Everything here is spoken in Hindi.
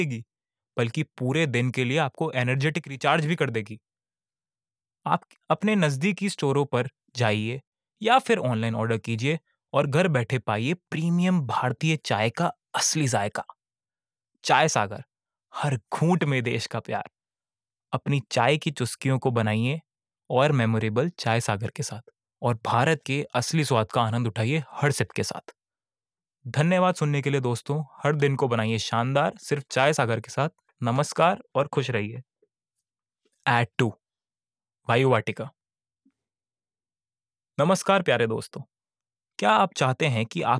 देगी, बल्कि पूरे दिन के लिए आपको एनर्जेटिक रिचार्ज भी कर देगी। आप अपने नज़दीकी स्टोरों पर जाइए या फिर ऑनलाइन ऑर्डर कीजिए और घर बैठे पाइए प्रीमियम भारतीय चाय का असली जायका। चाय सागर, हर घूंट में देश का प्यार। अपनी चाय की चुस्कियों को बनाइए और मेमोरेबल चाय सागर के साथ, और भारत के असली स्वाद का आनंद उठाइए हर सिप के साथ। धन्यवाद सुनने के लिए दोस्तों। हर दिन को बनाइए शानदार सिर्फ चाय सागर के साथ। नमस्कार और खुश रहिए। एट टू वायु वाटिका। नमस्कार प्यारे दोस्तों, क्या आप चाहते हैं कि आप